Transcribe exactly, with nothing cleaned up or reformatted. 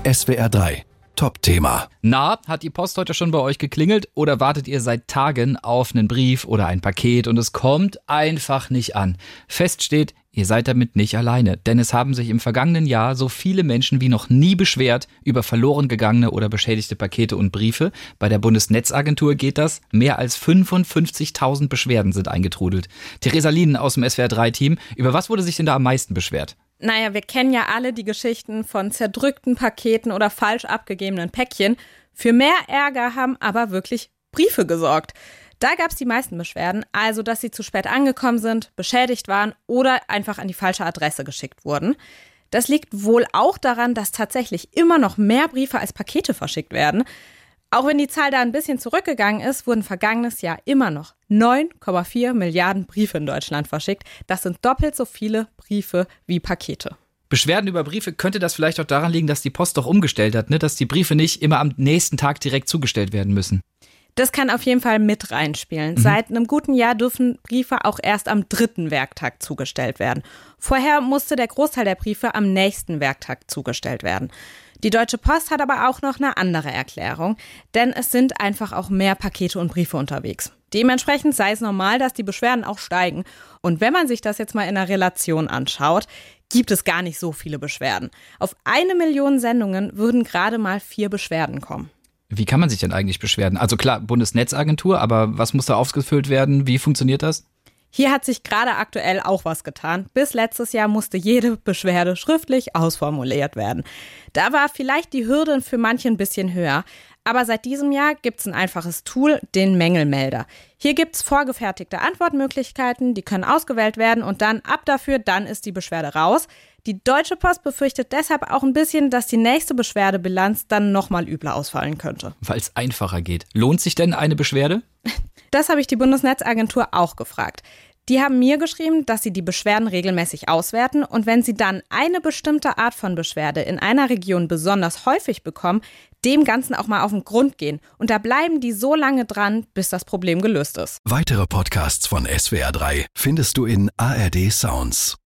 S W R drei Top-Thema. Na, hat die Post heute schon bei euch geklingelt oder wartet ihr seit Tagen auf einen Brief oder ein Paket und es kommt einfach nicht an? Fest steht, ihr seid damit nicht alleine, denn es haben sich im vergangenen Jahr so viele Menschen wie noch nie beschwert über verloren gegangene oder beschädigte Pakete und Briefe. Bei der Bundesnetzagentur geht das. Mehr als fünfundfünfzigtausend Beschwerden sind eingetrudelt. Theresa Lienen aus dem S W R drei Team, über was wurde sich denn da am meisten beschwert? Naja, wir kennen ja alle die Geschichten von zerdrückten Paketen oder falsch abgegebenen Päckchen. Für mehr Ärger haben aber wirklich Briefe gesorgt. Da gab es die meisten Beschwerden, also dass sie zu spät angekommen sind, beschädigt waren oder einfach an die falsche Adresse geschickt wurden. Das liegt wohl auch daran, dass tatsächlich immer noch mehr Briefe als Pakete verschickt werden. Auch wenn die Zahl da ein bisschen zurückgegangen ist, wurden vergangenes Jahr immer noch neun Komma vier Milliarden Briefe in Deutschland verschickt. Das sind doppelt so viele Briefe wie Pakete. Beschwerden über Briefe, könnte das vielleicht auch daran liegen, dass die Post doch umgestellt hat, ne? Dass die Briefe nicht immer am nächsten Tag direkt zugestellt werden müssen? Das kann auf jeden Fall mit reinspielen. Mhm. Seit einem guten Jahr dürfen Briefe auch erst am dritten Werktag zugestellt werden. Vorher musste der Großteil der Briefe am nächsten Werktag zugestellt werden. Die Deutsche Post hat aber auch noch eine andere Erklärung, denn es sind einfach auch mehr Pakete und Briefe unterwegs. Dementsprechend sei es normal, dass die Beschwerden auch steigen. Und wenn man sich das jetzt mal in einer Relation anschaut, gibt es gar nicht so viele Beschwerden. Auf eine Million Sendungen würden gerade mal vier Beschwerden kommen. Wie kann man sich denn eigentlich beschweren? Also klar, Bundesnetzagentur, aber was muss da ausgefüllt werden? Wie funktioniert das? Hier hat sich gerade aktuell auch was getan. Bis letztes Jahr musste jede Beschwerde schriftlich ausformuliert werden. Da war vielleicht die Hürde für manche ein bisschen höher. Aber seit diesem Jahr gibt es ein einfaches Tool, den Mängelmelder. Hier gibt es vorgefertigte Antwortmöglichkeiten, die können ausgewählt werden und dann ab dafür, dann ist die Beschwerde raus. Die Deutsche Post befürchtet deshalb auch ein bisschen, dass die nächste Beschwerdebilanz dann nochmal übler ausfallen könnte. Weil es einfacher geht. Lohnt sich denn eine Beschwerde? Das habe ich die Bundesnetzagentur auch gefragt. Die haben mir geschrieben, dass sie die Beschwerden regelmäßig auswerten und wenn sie dann eine bestimmte Art von Beschwerde in einer Region besonders häufig bekommen, dem Ganzen auch mal auf den Grund gehen. Und da bleiben die so lange dran, bis das Problem gelöst ist. Weitere Podcasts von S W R drei findest du in A R D Sounds.